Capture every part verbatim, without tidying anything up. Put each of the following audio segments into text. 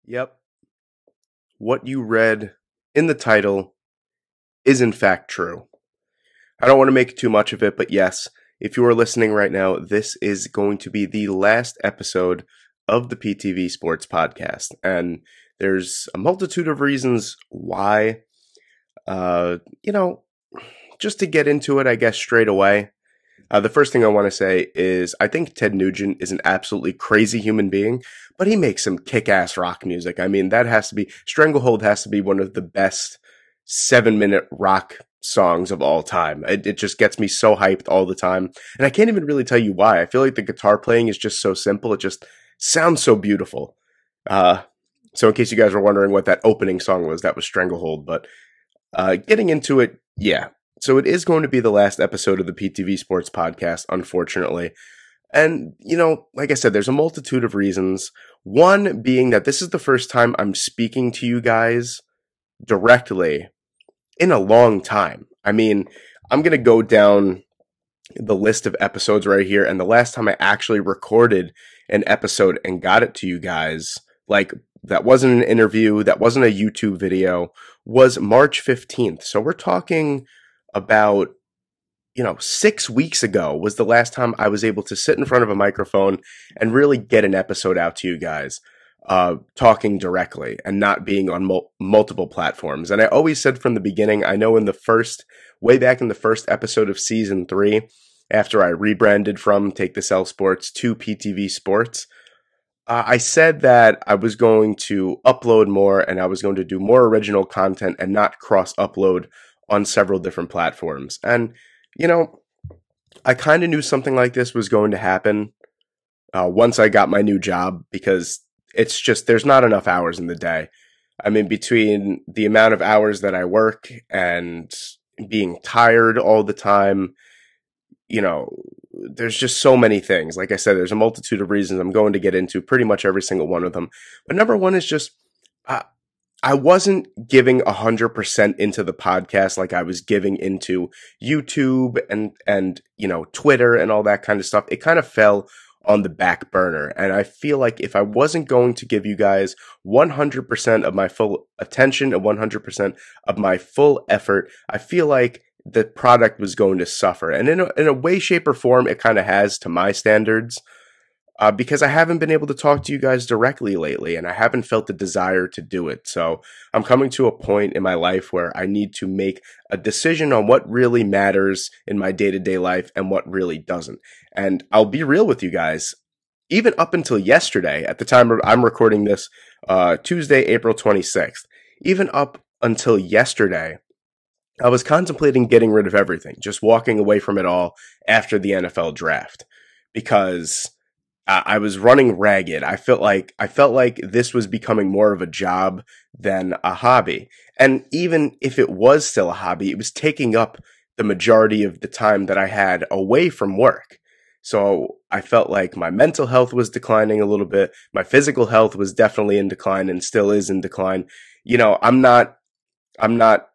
Yep, what you read in the title is in fact true. I don't want to make too much of it, but yes, if you are listening right now, this is going to be the last episode of the P T V Sports Podcast. And there's a multitude of reasons why. Uh, you know, just to get into it, I guess, straight away. Uh, the first thing I want to say is I think Ted Nugent is an absolutely crazy human being, but he makes some kick-ass rock music. I mean, that has to be, Stranglehold has to be one of the best seven-minute rock songs of all time. It, it just gets me so hyped all the time. And I can't even really tell you why. I feel like the guitar playing is just so simple. It just sounds so beautiful. Uh, so in case you guys were wondering what that opening song was, that was Stranglehold. But uh, getting into it, yeah. So it is going to be the last episode of the P T V Sports Podcast, unfortunately. And, you know, like I said, there's a multitude of reasons. One being that this is the first time I'm speaking to you guys directly in a long time. I mean, I'm going to go down the list of episodes right here. And the last time I actually recorded an episode and got it to you guys, like, that wasn't an interview, that wasn't a YouTube video, was March fifteenth. So we're talking about, you know, six weeks ago was the last time I was able to sit in front of a microphone and really get an episode out to you guys, uh, talking directly and not being on mul- multiple platforms. And I always said from the beginning, I know in the first, way back in the first episode of season three, after I rebranded from Take This L Sports to P T V Sports, uh, I said that I was going to upload more and I was going to do more original content and not cross-upload on several different platforms. And, you know, I kind of knew something like this was going to happen uh, once I got my new job, because it's just, there's not enough hours in the day. I mean, between the amount of hours that I work and being tired all the time, you know, there's just so many things. Like I said, there's a multitude of reasons. I'm going to get into pretty much every single one of them. But number one is just, uh, I wasn't giving one hundred percent into the podcast like I was giving into YouTube and, and, you know, Twitter and all that kind of stuff. It kind of fell on the back burner. And I feel like if I wasn't going to give you guys one hundred percent of my full attention and one hundred percent of my full effort, I feel like the product was going to suffer. And in a, in a way, shape, or form, it kind of has to my standards. Uh, because I haven't been able to talk to you guys directly lately, and I haven't felt the desire to do it. So I'm coming to a point in my life where I need to make a decision on what really matters in my day-to-day life and what really doesn't. And I'll be real with you guys. Even up until yesterday, at the time I'm recording this, uh, Tuesday, April twenty-sixth, even up until yesterday, I was contemplating getting rid of everything, just walking away from it all after the N F L draft, because I was running ragged. I felt like I felt like this was becoming more of a job than a hobby. And even if it was still a hobby, it was taking up the majority of the time that I had away from work. So I felt like my mental health was declining a little bit. My physical health was definitely in decline and still is in decline. You know, I'm not I'm not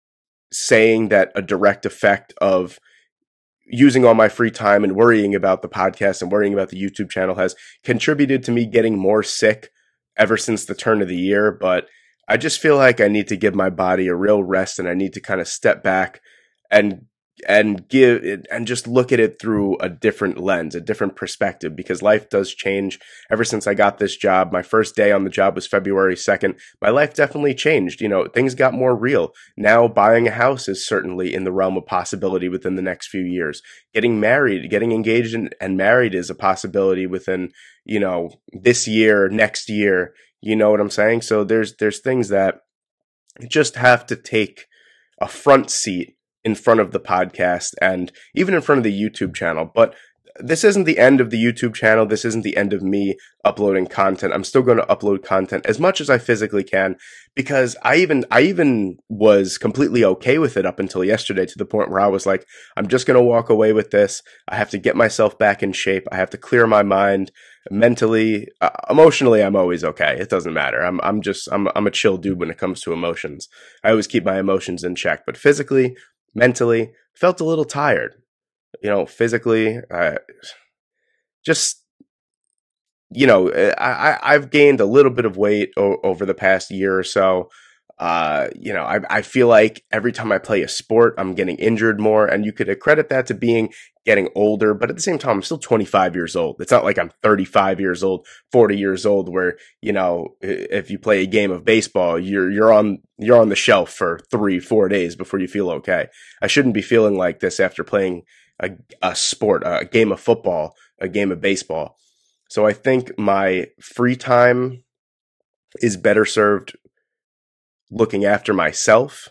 saying that a direct effect of using all my free time and worrying about the podcast and worrying about the YouTube channel has contributed to me getting more sick ever since the turn of the year. But I just feel like I need to give my body a real rest, and I need to kind of step back and and give it and just look at it through a different lens, a different perspective, because life does change. Ever since I got this job, my first day on the job was February second. My life definitely changed. You know, things got more real. Now buying a house is certainly in the realm of possibility within the next few years. Getting married, getting engaged and, and married is a possibility within, you know, this year, next year. You know what I'm saying? So there's there's things that just have to take a front seat in front of the podcast and even in front of the YouTube channel. But this isn't the end of the YouTube channel. This isn't the end of me uploading content. I'm still going to upload content as much as I physically can, because I even, I even was completely okay with it up until yesterday, to the point where I was like, I'm just going to walk away with this. I have to get myself back in shape. I have to clear my mind mentally, uh, emotionally. I'm always okay. It doesn't matter. I'm, I'm just, I'm, I'm a chill dude when it comes to emotions. I always keep my emotions in check, but physically, mentally, felt a little tired. You know, physically, I just you know, I, I've gained a little bit of weight o- over the past year or so. Uh, you know, I, I feel like every time I play a sport, I'm getting injured more, and you could accredit that to being getting older. But at the same time, I'm still twenty-five years old. It's not like I'm thirty-five years old, forty years old, where, you know, if you play a game of baseball, you're, you're on, you're on the shelf for three, four days before you feel okay. I shouldn't be feeling like this after playing a, a sport, a game of football, a game of baseball. So I think my free time is better served looking after myself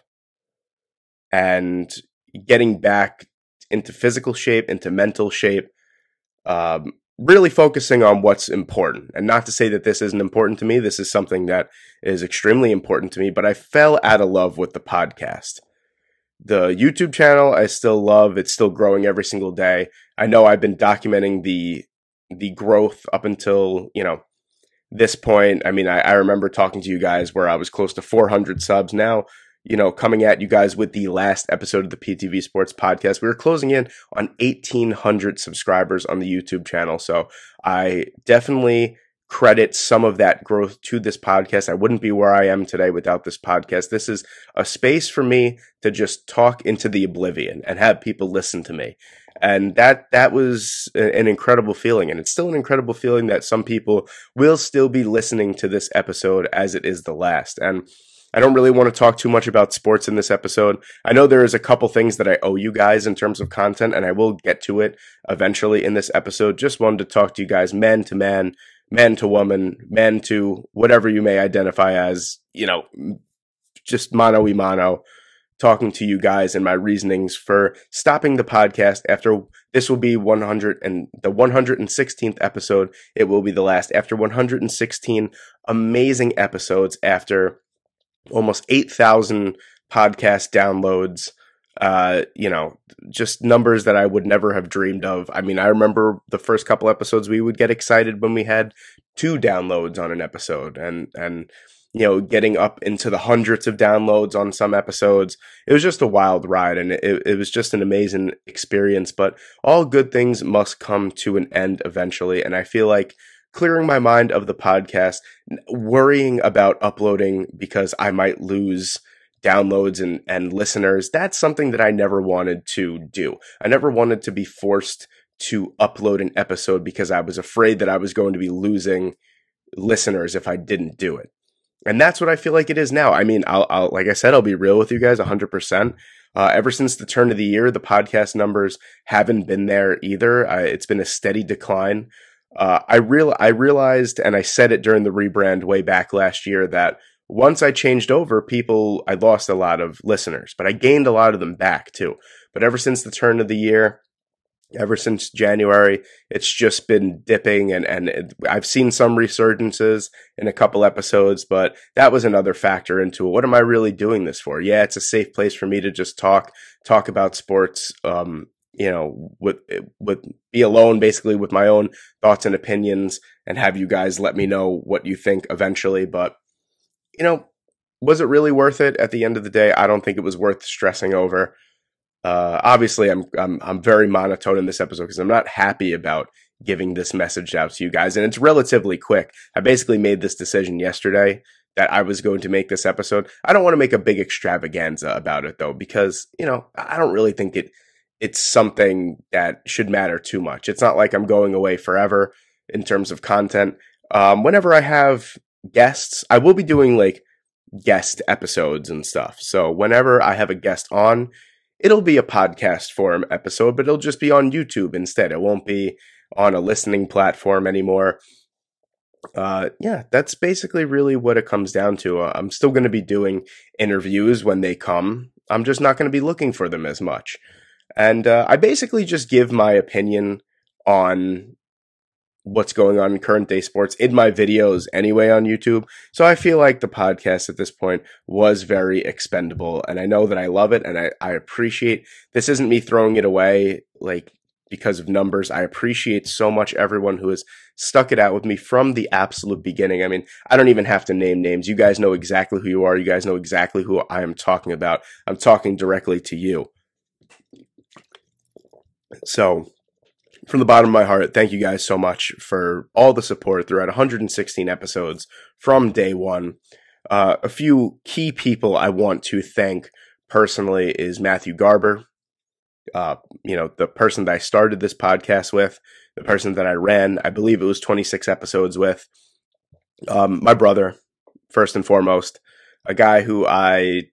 and getting back into physical shape, into mental shape, um, really focusing on what's important. And not to say that this isn't important to me. This is something that is extremely important to me, but I fell out of love with the podcast. The YouTube channel, I still love. It's still growing every single day. I know I've been documenting the the growth up until, you know, this point. I mean, I, I remember talking to you guys where I was close to four hundred subs. Now, you know, coming at you guys with the last episode of the P T V Sports Podcast, we were closing in on eighteen hundred subscribers on the YouTube channel. So I definitely credit some of that growth to this podcast. I wouldn't be where I am today without this podcast. This is a space for me to just talk into the oblivion and have people listen to me. And that that was an incredible feeling. And it's still an incredible feeling that some people will still be listening to this episode as it is the last. And I don't really want to talk too much about sports in this episode. I know there is a couple things that I owe you guys in terms of content, and I will get to it eventually in this episode. Just wanted to talk to you guys man to man, man to woman, man to whatever you may identify as, you know, just mano y mano, talking to you guys and my reasonings for stopping the podcast after this will be one hundred and the one hundred sixteenth episode. It will be the last after one hundred sixteen amazing episodes, after almost eight thousand podcast downloads. Uh, you know, just numbers that I would never have dreamed of. I mean, I remember the first couple episodes we would get excited when we had two downloads on an episode, and, and, you know, getting up into the hundreds of downloads on some episodes. It was just a wild ride, and it, it was just an amazing experience. But all good things must come to an end eventually. And I feel like clearing my mind of the podcast, worrying about uploading because I might lose downloads and, and listeners, that's something that I never wanted to do. I never wanted to be forced to upload an episode because I was afraid that I was going to be losing listeners if I didn't do it. And that's what I feel like it is now. I mean, I'll, I'll like I said, I'll be real with you guys one hundred percent. Uh, ever since the turn of the year, the podcast numbers haven't been there either. Uh, it's been a steady decline. Uh, I real I realized, and I said it during the rebrand way back last year, that once I changed over, people, I lost a lot of listeners, but I gained a lot of them back too. But ever since the turn of the year, ever since January, it's just been dipping, and, and it, I've seen some resurgences in a couple episodes, but that was another factor into it. What am I really doing this for? Yeah, it's a safe place for me to just talk, talk about sports, um, you know, with, with, be alone basically with my own thoughts and opinions, and have you guys let me know what you think eventually. But, you know, was it really worth it at the end of the day? I don't think it was worth stressing over. Uh, obviously, I'm I'm I'm very monotone in this episode because I'm not happy about giving this message out to you guys, and it's relatively quick. I basically made this decision yesterday that I was going to make this episode. I don't want to make a big extravaganza about it though, because, you know, I don't really think it it's something that should matter too much. It's not like I'm going away forever in terms of content. Um, whenever I have guests, I will be doing like guest episodes and stuff. So whenever I have a guest on, it'll be a podcast form episode, but it'll just be on YouTube instead. It won't be on a listening platform anymore. Uh, yeah, that's basically really what it comes down to. Uh, I'm still going to be doing interviews when they come. I'm just not going to be looking for them as much. And uh, I basically just give my opinion on what's going on in current day sports in my videos anyway on YouTube. So I feel like the podcast at this point was very expendable, and I know that I love it, and I, I appreciate, this isn't me throwing it away like because of numbers. I appreciate so much everyone who has stuck it out with me from the absolute beginning. I mean, I don't even have to name names. You guys know exactly who you are. You guys know exactly who I am talking about. I'm talking directly to you. So from the bottom of my heart, thank you guys so much for all the support throughout one hundred sixteen episodes from day one. Uh, a few key people I want to thank personally is Matthew Garber, uh, you know, the person that I started this podcast with, the person that I ran, I believe it was twenty-six episodes with, um, my brother, first and foremost, a guy who I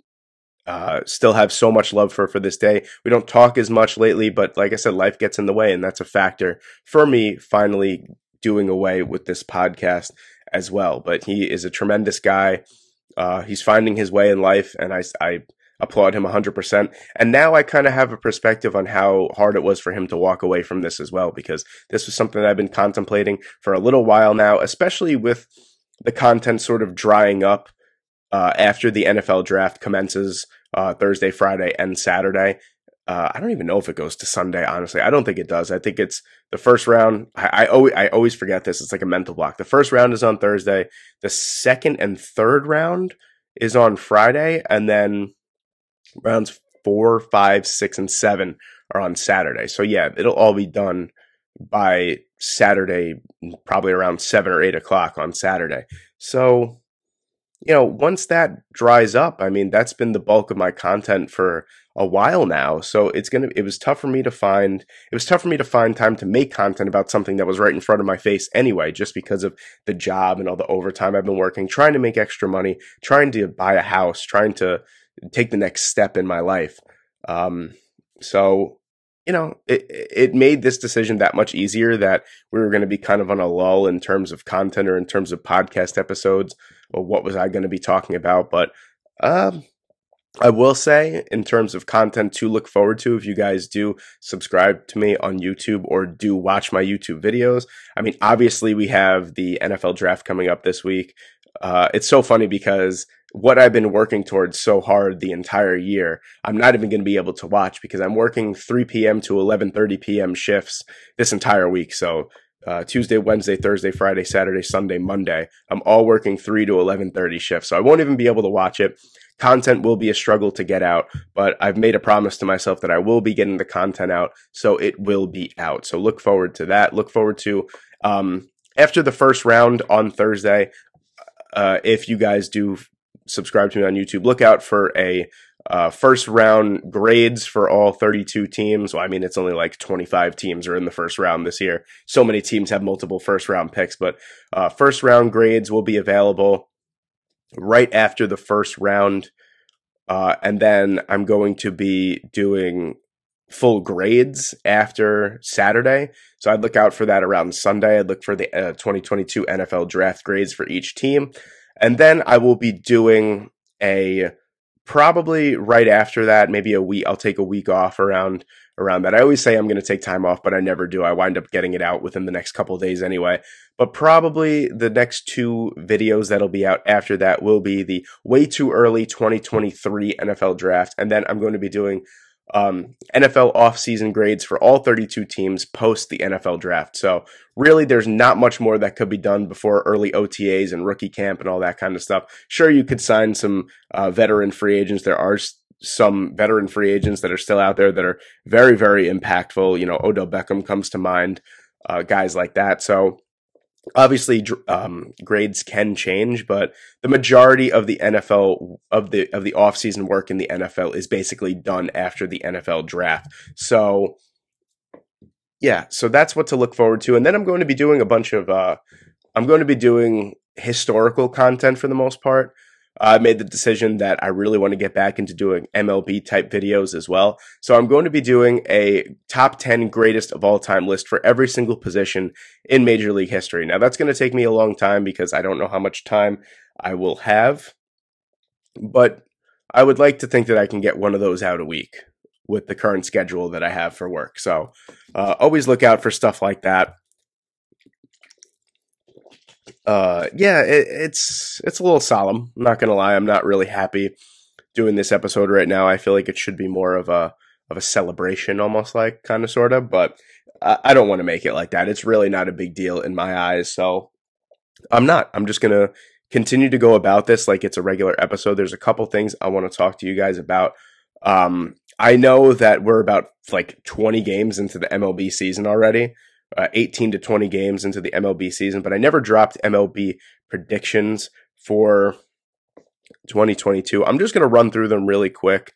Uh, still have so much love for for this day. We don't talk as much lately, but like I said, life gets in the way, and that's a factor for me finally doing away with this podcast as well. But he is a tremendous guy. Uh, he's finding his way in life, and I, I applaud him one hundred percent. And now I kind of have a perspective on how hard it was for him to walk away from this as well, because this was something that I've been contemplating for a little while now, especially with the content sort of drying up uh, after the N F L draft commences. Uh, Thursday, Friday, and Saturday. Uh, I don't even know if it goes to Sunday, honestly. I don't think it does. I think it's the first round. I, I, always, I always forget this. It's like a mental block. The first round is on Thursday. The second and third round is on Friday. And then rounds four, five, six, and seven are on Saturday. So yeah, it'll all be done by Saturday, probably around seven or eight o'clock on Saturday. So, you know, once that dries up, I mean, that's been the bulk of my content for a while now. So it's going to, it was tough for me to find, it was tough for me to find time to make content about something that was right in front of my face anyway, just because of the job and all the overtime I've been working, trying to make extra money, trying to buy a house, trying to take the next step in my life. Um, so, you know, it, it made this decision that much easier that we were going to be kind of on a lull in terms of content or in terms of podcast episodes. Or what was I going to be talking about? But um, I will say, in terms of content to look forward to, if you guys do subscribe to me on YouTube or do watch my YouTube videos, I mean, obviously we have the N F L draft coming up this week. Uh, it's so funny because what I've been working towards so hard the entire year, I'm not even going to be able to watch because I'm working three p.m. to eleven thirty p.m. shifts this entire week. So Uh, Tuesday, Wednesday, Thursday, Friday, Saturday, Sunday, Monday. I'm all working three to eleven thirty shifts, so I won't even be able to watch it. Content will be a struggle to get out, but I've made a promise to myself that I will be getting the content out, so it will be out. So look forward to that. Look forward to, um, after the first round on Thursday, uh, if you guys do subscribe to me on YouTube, look out for a Uh, first round grades for all thirty-two teams. Well, I mean, it's only like twenty-five teams are in the first round this year. So many teams have multiple first round picks, but uh, first round grades will be available right after the first round. Uh, and then I'm going to be doing full grades after Saturday. So I'd look out for that around Sunday. I'd look for the uh, twenty twenty-two N F L draft grades for each team. And then I will be doing a probably right after that, maybe a week. I'll take a week off around around that. I always say I'm going to take time off, but I never do. I wind up getting it out within the next couple of days anyway. But probably the next two videos that'll be out after that will be the way too early twenty twenty-three N F L draft, and then I'm going to be doing um, N F L offseason grades for all thirty-two teams post the N F L draft. So really, there's not much more that could be done before early O T As and rookie camp and all that kind of stuff. Sure, you could sign some uh, veteran free agents. There are some veteran free agents that are still out there that are very, very impactful. You know, Odell Beckham comes to mind, uh, guys like that. So obviously, um, grades can change, but the majority of the N F L of the of the offseason work in the N F L is basically done after the N F L draft. So yeah, so that's what to look forward to. And then I'm going to be doing a bunch of uh, I'm going to be doing historical content for the most part. I made the decision that I really want to get back into doing M L B type videos as well. So I'm going to be doing a top ten greatest of all time list for every single position in Major League history. Now that's going to take me a long time because I don't know how much time I will have, but I would like to think that I can get one of those out a week with the current schedule that I have for work. So uh, always look out for stuff like that. Uh, yeah, it, it's it's a little solemn. I'm not gonna lie. I'm not really happy doing this episode right now. I feel like it should be more of a of a celebration, almost like kind of sort of. But I, I don't want to make it like that. It's really not a big deal in my eyes. So I'm not. I'm just gonna continue to go about this like it's a regular episode. There's a couple things I want to talk to you guys about Um, I know that we're about like twenty games into the M L B season already, uh, eighteen to twenty games into the M L B season, but I never dropped M L B predictions for twenty twenty-two. I'm just going to run through them really quick.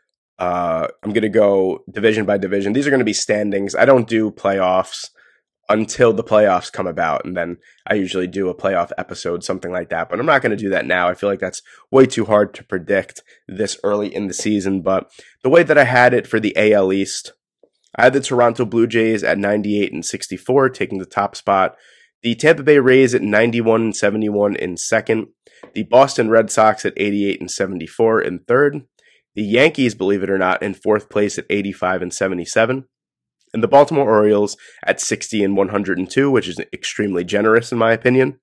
Uh, I'm going to go division by division. These are going to be standings. I don't do playoffs until the playoffs come about, and then I usually do a playoff episode, something like that. But I'm not going to do that now. I feel like that's way too hard to predict this early in the season. But the way that I had it for the A L East, I had the Toronto Blue Jays at ninety-eight and sixty-four, taking the top spot. The Tampa Bay Rays at ninety-one and seventy-one in second. The Boston Red Sox at eighty-eight and seventy-four in third. The Yankees, believe it or not, in fourth place at eighty-five and seventy-seven. And the Baltimore Orioles at sixty and one hundred two, which is extremely generous in my opinion.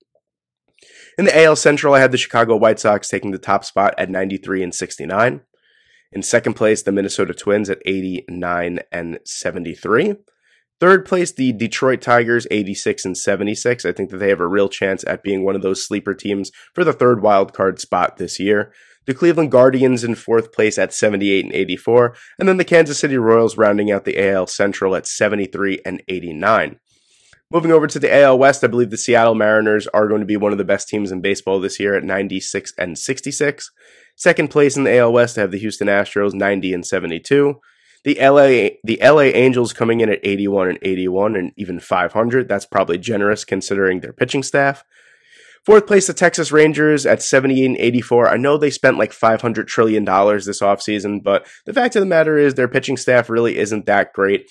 In the A L Central, I had the Chicago White Sox taking the top spot at ninety-three and sixty-nine. In second place, the Minnesota Twins at eighty-nine and seventy-three. Third place, the Detroit Tigers, eighty-six and seventy-six. I think that they have a real chance at being one of those sleeper teams for the third wild card spot this year. The Cleveland Guardians in fourth place at seventy-eight and eighty-four, and then the Kansas City Royals rounding out the A L Central at seventy-three and eighty-nine. Moving over to the A L West, I believe the Seattle Mariners are going to be one of the best teams in baseball this year at ninety-six and sixty-six. Second place in the A L West, I have the Houston Astros, ninety and seventy-two. The L A the L A Angels coming in at eighty-one and eighty-one and even five hundred. That's probably generous considering their pitching staff. Fourth place, the Texas Rangers at seventy-eight and eighty-four. I know they spent like five hundred trillion dollars this offseason, but the fact of the matter is their pitching staff really isn't that great.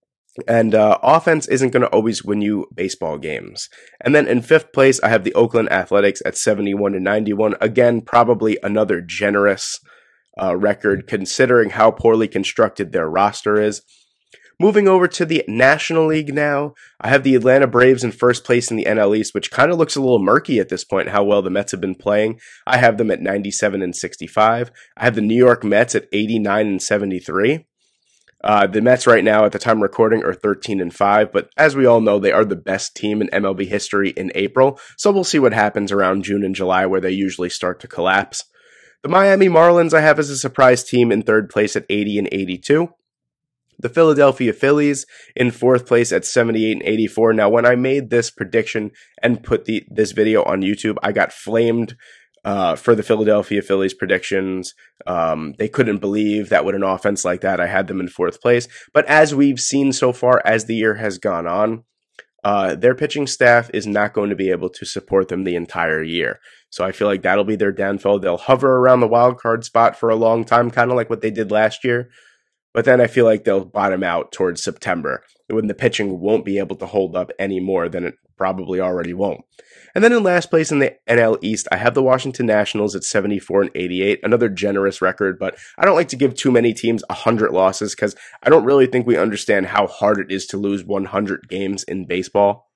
And uh, offense isn't going to always win you baseball games. And then in fifth place, I have the Oakland Athletics at seventy-one and ninety-one. Again, probably another generous uh, record considering how poorly constructed their roster is. Moving over to the National League now, I have the Atlanta Braves in first place in the N L East, which kind of looks a little murky at this point, how well the Mets have been playing. I have them at ninety-seven and sixty-five. I have the New York Mets at eighty-nine and seventy-three. Uh, the Mets right now, at the time of recording, are thirteen and five, but as we all know, they are the best team in M L B history in April, so we'll see what happens around June and July, where they usually start to collapse. The Miami Marlins I have as a surprise team in third place at eighty and eighty-two. The Philadelphia Phillies in fourth place at seventy-eight and eighty-four. Now, when I made this prediction and put the this video on YouTube, I got flamed uh, for the Philadelphia Phillies predictions. Um, they couldn't believe that with an offense like that, I had them in fourth place. But as we've seen so far as the year has gone on, uh, their pitching staff is not going to be able to support them the entire year. So I feel like that'll be their downfall. They'll hover around the wild card spot for a long time, kind of like what they did last year. But then I feel like they'll bottom out towards September when the pitching won't be able to hold up any more than it probably already won't. And then in last place in the N L East, I have the Washington Nationals at seventy-four and eighty-eight, another generous record, but I don't like to give too many teams one hundred losses because I don't really think we understand how hard it is to lose one hundred games in baseball.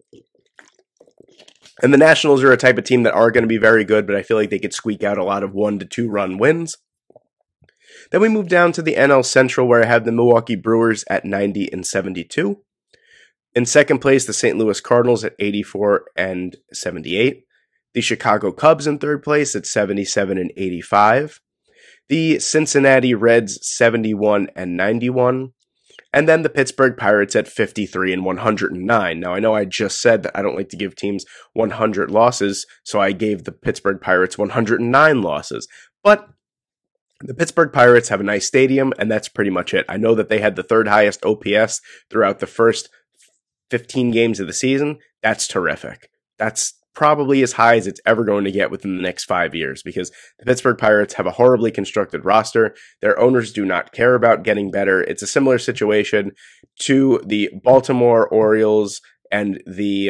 And the Nationals are a type of team that are going to be very good, but I feel like they could squeak out a lot of one to two run wins. Then we move down to the N L Central, where I have the Milwaukee Brewers at ninety and seventy-two. In second place, the Saint Louis Cardinals at eighty-four and seventy-eight. The Chicago Cubs in third place at seventy-seven and eighty-five. The Cincinnati Reds seventy-one and ninety-one. And then the Pittsburgh Pirates at fifty-three and one hundred nine. Now, I know I just said that I don't like to give teams one hundred losses, so I gave the Pittsburgh Pirates one hundred nine losses. But the Pittsburgh Pirates have a nice stadium, and that's pretty much it. I know that they had the third highest O P S throughout the first fifteen games of the season. That's terrific. That's probably as high as it's ever going to get within the next five years because the Pittsburgh Pirates have a horribly constructed roster. Their owners do not care about getting better. It's a similar situation to the Baltimore Orioles and the,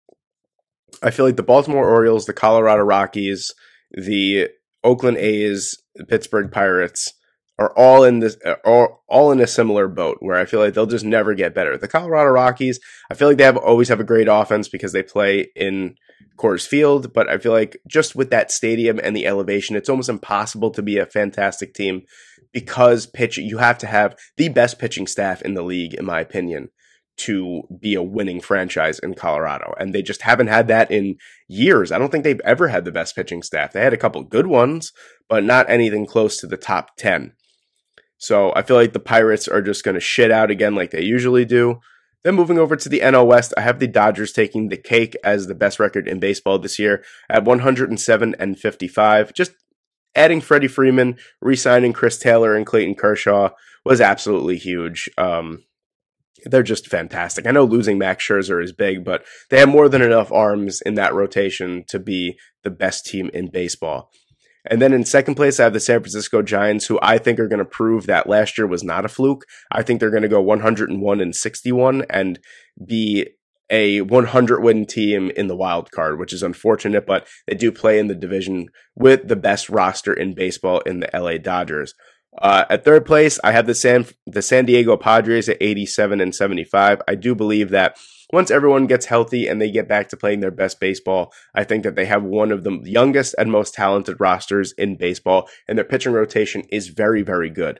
I feel like the Baltimore Orioles, the Colorado Rockies, the Oakland A's, the Pittsburgh Pirates are all in this, are all in a similar boat where I feel like they'll just never get better. The Colorado Rockies, I feel like they have always have a great offense because they play in Coors Field, but I feel like just with that stadium and the elevation, it's almost impossible to be a fantastic team because pitch you have to have the best pitching staff in the league, in my opinion, to be a winning franchise in Colorado. And they just haven't had that in years. I don't think they've ever had the best pitching staff. They had a couple good ones, but not anything close to the top ten. So I feel like the Pirates are just going to shit out again like they usually do. Then moving over to the N L West, I have the Dodgers taking the cake as the best record in baseball this year at one hundred seven and fifty-five. Just adding Freddie Freeman, re-signing Chris Taylor and Clayton Kershaw was absolutely huge. Um, they're just fantastic. I know losing Max Scherzer is big, but they have more than enough arms in that rotation to be the best team in baseball. And then in second place, I have the San Francisco Giants, who I think are going to prove that last year was not a fluke. I think they're going to go one hundred one and sixty-one and be a one hundred win team in the wild card, which is unfortunate, but they do play in the division with the best roster in baseball in the L A Dodgers. Uh, at third place, I have the San the San Diego Padres at eighty-seven and seventy-five. I do believe that once everyone gets healthy and they get back to playing their best baseball, I think that they have one of the youngest and most talented rosters in baseball, and their pitching rotation is very, very good.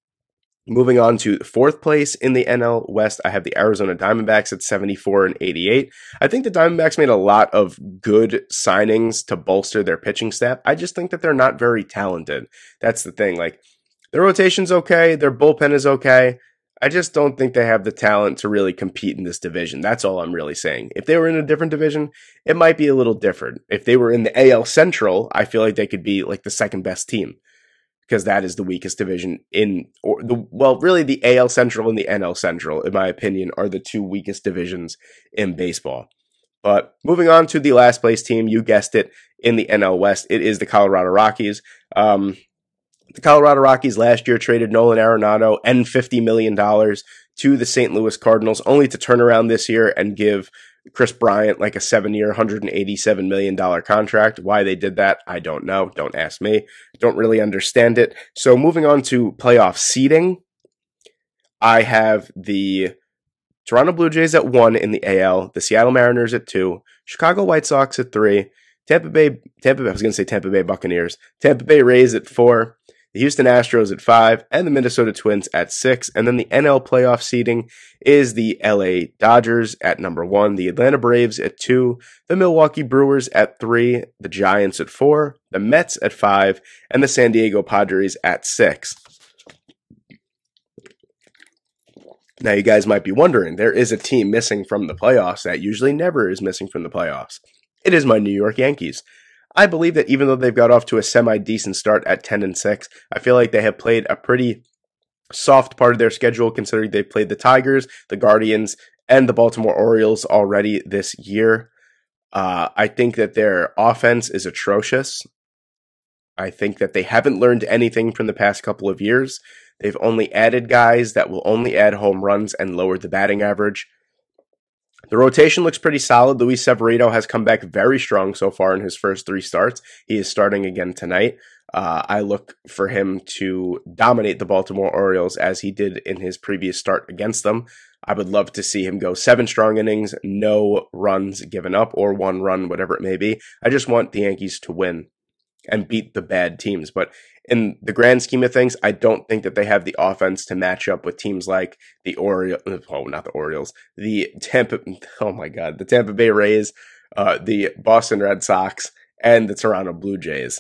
Moving on to fourth place in the N L West, I have the Arizona Diamondbacks at seventy-four and eighty-eight. I think the Diamondbacks made a lot of good signings to bolster their pitching staff. I just think that they're not very talented. That's the thing. Like, their rotation's okay, their bullpen is okay. I just don't think they have the talent to really compete in this division. That's all I'm really saying. If they were in a different division, it might be a little different. If they were in the A L Central, I feel like they could be like the second best team, because that is the weakest division in, or the well, really the A L Central and the N L Central, in my opinion, are the two weakest divisions in baseball. But moving on to the last place team, you guessed it, in the N L West, it is the Colorado Rockies. Um, The Colorado Rockies last year traded Nolan Arenado and fifty million dollars to the Saint Louis Cardinals, only to turn around this year and give Chris Bryant like a seven-year, one hundred eighty-seven million dollars contract. Why they did that, I don't know. Don't ask me. Don't really understand it. So moving on to playoff seeding, I have the Toronto Blue Jays at one in the A L, the Seattle Mariners at two, Chicago White Sox at three, Tampa Bay, Tampa Bay, I was going to say Tampa Bay Buccaneers, Tampa Bay Rays at four, the Houston Astros at five, and the Minnesota Twins at six. And then the N L playoff seeding is the L A Dodgers at number one, the Atlanta Braves at two, the Milwaukee Brewers at three, the Giants at four, the Mets at five, and the San Diego Padres at six. Now, you guys might be wondering, there is a team missing from the playoffs that usually never is missing from the playoffs. It is my New York Yankees. I believe that even though they've got off to a semi-decent start at ten and six, I feel like they have played a pretty soft part of their schedule, considering they've played the Tigers, the Guardians, and the Baltimore Orioles already this year. Uh, I think that their offense is atrocious. I think that they haven't learned anything from the past couple of years. They've only added guys that will only add home runs and lower the batting average. The rotation looks pretty solid. Luis Severino has come back very strong so far in his first three starts. He is starting again tonight. Uh, I look for him to dominate the Baltimore Orioles as he did in his previous start against them. I would love to see him go seven strong innings, no runs given up, or one run, whatever it may be. I just want the Yankees to win and beat the bad teams. But in the grand scheme of things, I don't think that they have the offense to match up with teams like the Orioles, oh, not the Orioles, the Tampa, oh my God, the Tampa Bay Rays, uh, the Boston Red Sox, and the Toronto Blue Jays.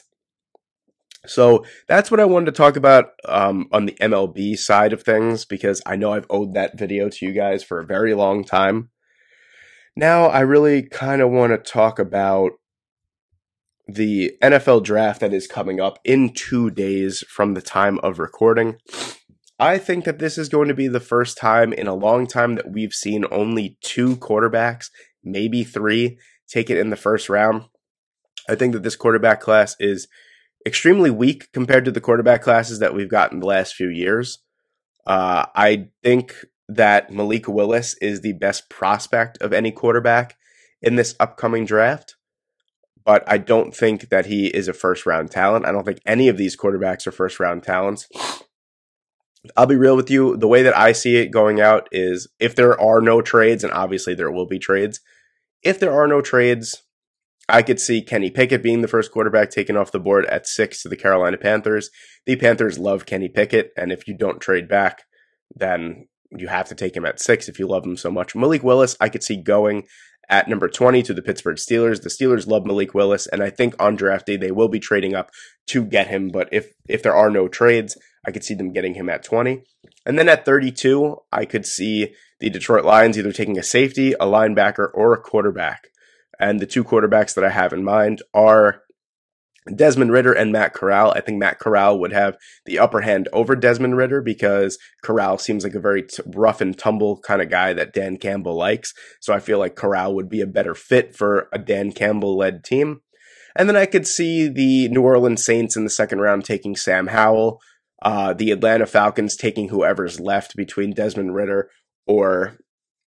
So that's what I wanted to talk about um, on the M L B side of things, because I know I've owed that video to you guys for a very long time. Now I really kind of want to talk about the N F L draft that is coming up in two days from the time of recording. I think that this is going to be the first time in a long time that we've seen only two quarterbacks, maybe three, take it in the first round. I think that this quarterback class is extremely weak compared to the quarterback classes that we've gotten the last few years. Uh, I think that Malik Willis is the best prospect of any quarterback in this upcoming draft. But I don't think that he is a first-round talent. I don't think any of these quarterbacks are first-round talents. I'll be real with you. The way that I see it going out is if there are no trades, and obviously there will be trades, if there are no trades, I could see Kenny Pickett being the first quarterback taken off the board at six to the Carolina Panthers. The Panthers love Kenny Pickett, and if you don't trade back, then you have to take him at six if you love him so much. Malik Willis, I could see going at number twenty to the Pittsburgh Steelers. The Steelers love Malik Willis, and I think on draft day they will be trading up to get him. But if, if there are no trades, I could see them getting him at twenty. And then at thirty-two, I could see the Detroit Lions either taking a safety, a linebacker, or a quarterback. And the two quarterbacks that I have in mind are Desmond Ridder and Matt Corral. I think Matt Corral would have the upper hand over Desmond Ridder because Corral seems like a very t- rough and tumble kind of guy that Dan Campbell likes. So I feel like Corral would be a better fit for a Dan Campbell-led team. And then I could see the New Orleans Saints in the second round taking Sam Howell, uh, the Atlanta Falcons taking whoever's left between Desmond Ridder or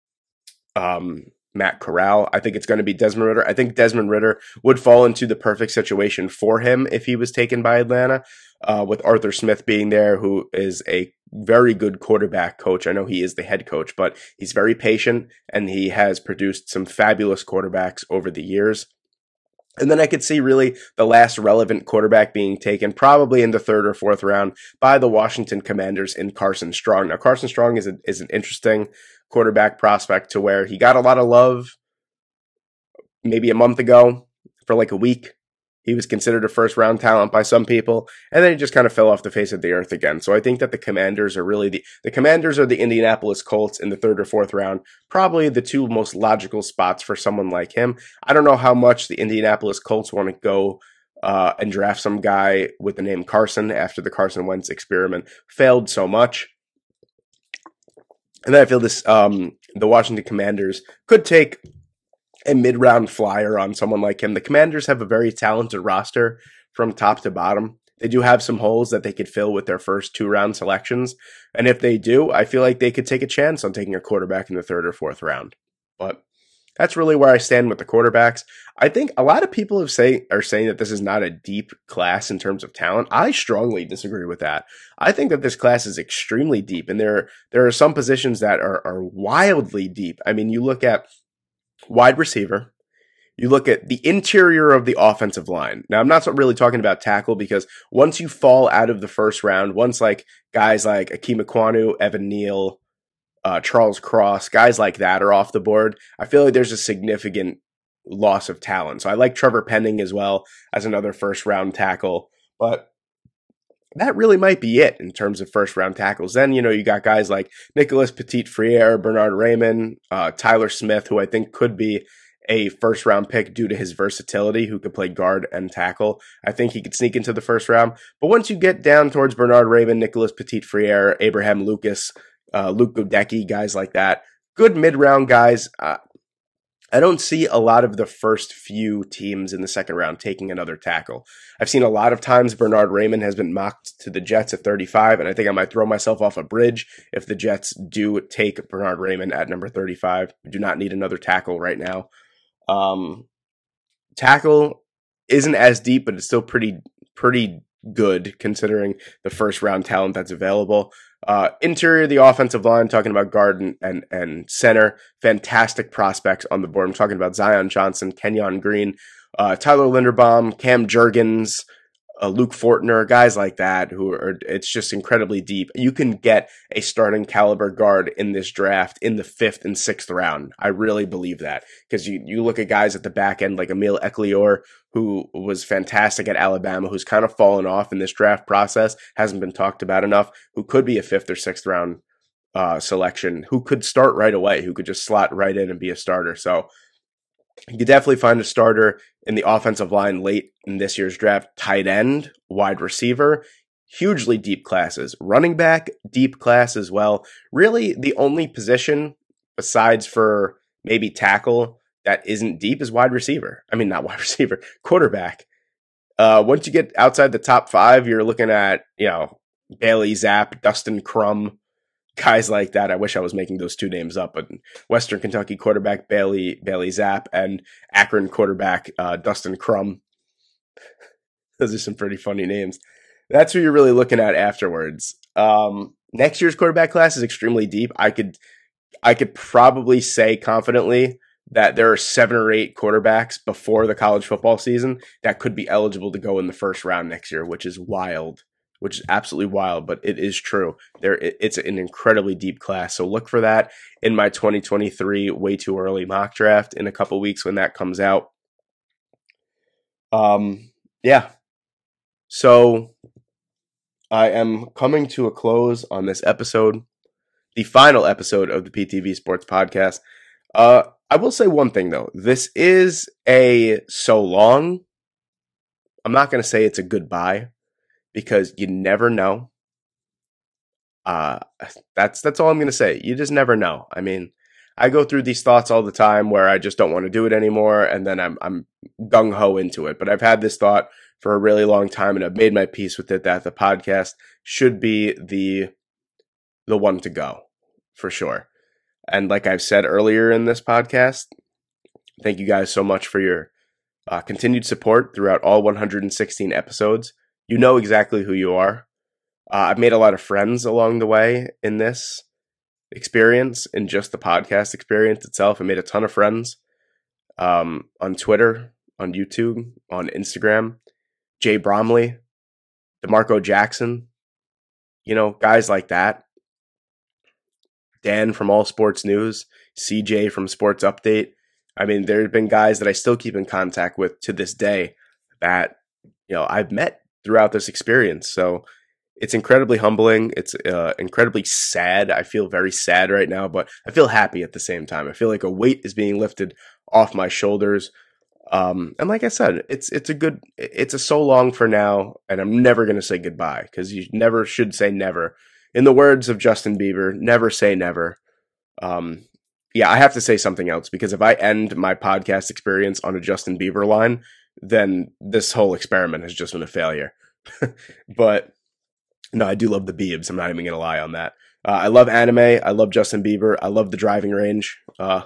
um, Matt Corral. I think it's going to be Desmond Ridder. I think Desmond Ridder would fall into the perfect situation for him if he was taken by Atlanta, uh, with Arthur Smith being there, who is a very good quarterback coach. I know he is the head coach, but he's very patient and he has produced some fabulous quarterbacks over the years. And then I could see really the last relevant quarterback being taken probably in the third or fourth round by the Washington Commanders in Carson Strong. Now, Carson Strong is, a, is an interesting quarterback prospect to where he got a lot of love maybe a month ago for like a week. He was considered a first round talent by some people, and then he just kind of fell off the face of the earth again. So I think that the Commanders are really the, the Commanders or the Indianapolis Colts in the third or fourth round, probably the two most logical spots for someone like him. I don't know how much the Indianapolis Colts want to go uh, and draft some guy with the name Carson after the Carson Wentz experiment failed so much. And then I feel this, um, the Washington Commanders could take a mid-round flyer on someone like him. The Commanders have a very talented roster from top to bottom. They do have some holes that they could fill with their first two-round selections. And if they do, I feel like they could take a chance on taking a quarterback in the third or fourth round. But that's really where I stand with the quarterbacks. I think a lot of people have say, are saying that this is not a deep class in terms of talent. I strongly disagree with that. I think that this class is extremely deep, and there, there are some positions that are, are wildly deep. I mean, you look at wide receiver, you look at the interior of the offensive line. Now, I'm not really talking about tackle because once you fall out of the first round, once like guys like Akeem Ekwonu, Evan Neal, uh, Charles Cross, guys like that are off the board, I feel like there's a significant loss of talent. So I like Trevor Penning as well as another first round tackle, but that really might be it in terms of first round tackles. Then, you know, you got guys like Nicholas Petit-Frere, Bernard Raymond, uh, Tyler Smith, who I think could be a first round pick due to his versatility, who could play guard and tackle. I think he could sneak into the first round. But once you get down towards Bernard Raymond, Nicholas Petit-Frere, Abraham Lucas, uh, Luke Godecki, guys like that, good mid round guys. Uh, I don't see a lot of the first few teams in the second round taking another tackle. I've seen a lot of times Bernard Raymond has been mocked to the Jets at thirty-five, and I think I might throw myself off a bridge if the Jets do take Bernard Raymond at number thirty-five. We do not need another tackle right now. Um, tackle isn't as deep, but it's still pretty, pretty good considering the first round talent that's available. Uh, interior of the offensive line, talking about guard and, and, and center, fantastic prospects on the board. I'm talking about Zion Johnson, Kenyon Green, uh, Tyler Linderbaum, Cam Jurgens, uh, Luke Fortner, guys like that who are, it's just incredibly deep. You can get a starting caliber guard in this draft in the fifth and sixth round. I really believe that because you, you look at guys at the back end like Emil Ecklior, who was fantastic at Alabama, who's kind of fallen off in this draft process, hasn't been talked about enough, who could be a fifth or sixth round uh, selection, who could start right away, who could just slot right in and be a starter. So you could definitely find a starter in the offensive line late in this year's draft. Tight end, wide receiver, hugely deep classes. Running back, deep class as well. Really, the only position besides for maybe tackle that isn't deep is wide receiver. I mean, not wide receiver, quarterback. Uh, once you get outside the top five, you're looking at, you know, Bailey Zapp, Dustin Crum, guys like that. I wish I was making those two names up, but Western Kentucky quarterback Bailey Bailey Zapp and Akron quarterback uh, Dustin Crum. Those are some pretty funny names. That's who you're really looking at afterwards. Um, next year's quarterback class is extremely deep. I could, I could probably say confidently that there are seven or eight quarterbacks before the college football season that could be eligible to go in the first round next year, which is wild. which is absolutely wild, but it is true. There, it's an incredibly deep class. So look for that in my twenty twenty-three Way Too Early mock draft in a couple weeks when that comes out. Um, yeah. So I am coming to a close on this episode, the final episode of the P T V Sports Podcast. Uh, I will say one thing though. This is a so long. I'm not going to say it's a goodbye because you never know. Uh, that's that's all I'm going to say. You just never know. I mean, I go through these thoughts all the time where I just don't want to do it anymore, and then I'm I'm gung ho into it. But I've had this thought for a really long time, and I've made my peace with it that the podcast should be the the one to go for sure. And like I've said earlier in this podcast, thank you guys so much for your uh, continued support throughout all one hundred sixteen episodes. You know exactly who you are. Uh, I've made a lot of friends along the way in this experience, in just the podcast experience itself. I made a ton of friends um, on Twitter, on YouTube, on Instagram. Jay Bromley, DeMarco Jackson, you know, guys like that. Dan from All Sports News, C J from Sports Update. I mean, there have been guys that I still keep in contact with to this day that, you know, I've met throughout this experience. So it's incredibly humbling. It's uh, incredibly sad. I feel very sad right now, but I feel happy at the same time. I feel like a weight is being lifted off my shoulders. Um, and like I said, it's it's a good, it's a so long for now, and I'm never going to say goodbye because you never should say never. In the words of Justin Bieber, never say never. Um, yeah, I have to say something else because if I end my podcast experience on a Justin Bieber line, then this whole experiment has just been a failure. But no, I do love the Biebs. I'm not even going to lie on that. Uh, I love anime. I love Justin Bieber. I love the driving range. Uh,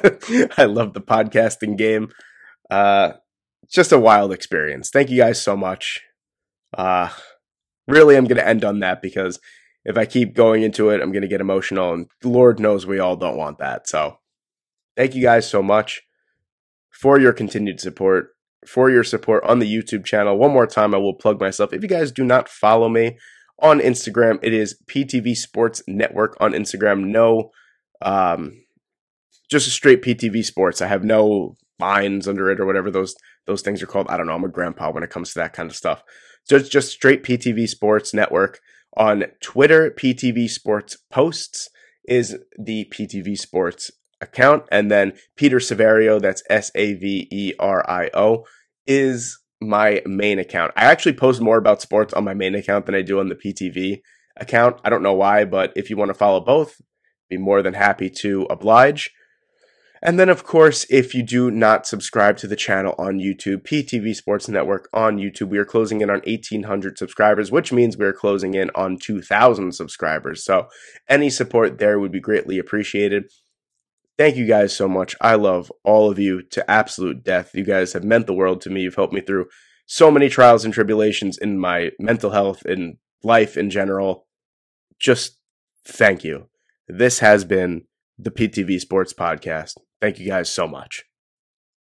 I love the podcasting game. Uh, just a wild experience. Thank you guys so much. Uh, really, I'm going to end on that because if I keep going into it, I'm going to get emotional, and Lord knows we all don't want that. So thank you guys so much for your continued support, for your support on the YouTube channel. One more time, I will plug myself. If you guys do not follow me on Instagram, it is P T V Sports Network on Instagram. No, um, just a straight P T V Sports. I have no lines under it or whatever those those things are called. I don't know. I'm a grandpa when it comes to that kind of stuff. So it's just straight P T V Sports Network. On Twitter, P T V Sports Posts is the P T V Sports account. And then Peter Saverio, that's S A V E R I O, is my main account. I actually post more about sports on my main account than I do on the P T V account. I don't know why, but if you want to follow both, be more than happy to oblige. And then, of course, if you do not subscribe to the channel on YouTube, P T V Sports Network on YouTube, we are closing in on eighteen hundred subscribers, which means we are closing in on two thousand subscribers. So any support there would be greatly appreciated. Thank you guys so much. I love all of you to absolute death. You guys have meant the world to me. You've helped me through so many trials and tribulations in my mental health and life in general. Just thank you. This has been the P T V Sports Podcast. Thank you guys so much.